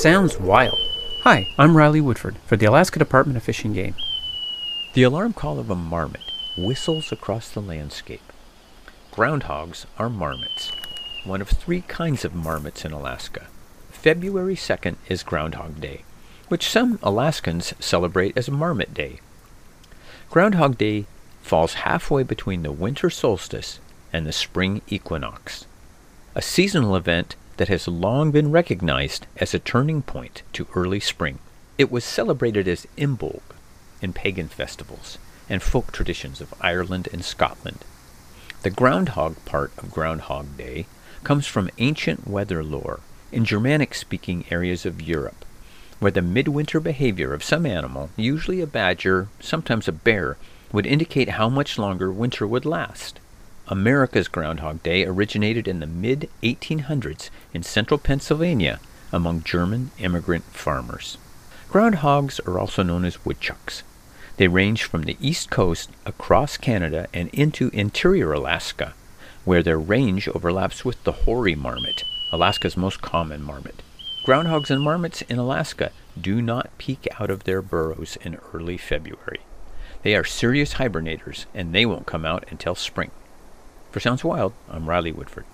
Sounds wild. Hi, I'm Riley Woodford for the Alaska Department of Fish and Game. The alarm call of a marmot whistles across the landscape. Groundhogs are marmots, one of three kinds of marmots in Alaska. February 2nd is Groundhog Day, which some Alaskans celebrate as Marmot Day. Groundhog Day falls halfway between the winter solstice and the spring equinox, a seasonal event that has long been recognized as a turning point to early spring. It was celebrated as Imbolg in pagan festivals and folk traditions of Ireland and Scotland. The groundhog part of Groundhog Day comes from ancient weather lore in Germanic-speaking areas of Europe, where the midwinter behavior of some animal, usually a badger, sometimes a bear, would indicate how much longer winter would last. America's Groundhog Day originated in the mid-1800s in central Pennsylvania among German immigrant farmers. Groundhogs are also known as woodchucks. They range from the east coast across Canada and into interior Alaska, where their range overlaps with the hoary marmot, Alaska's most common marmot. Groundhogs and marmots in Alaska do not peek out of their burrows in early February. They are serious hibernators, and they won't come out until spring. For Sounds Wild, I'm Riley Woodford.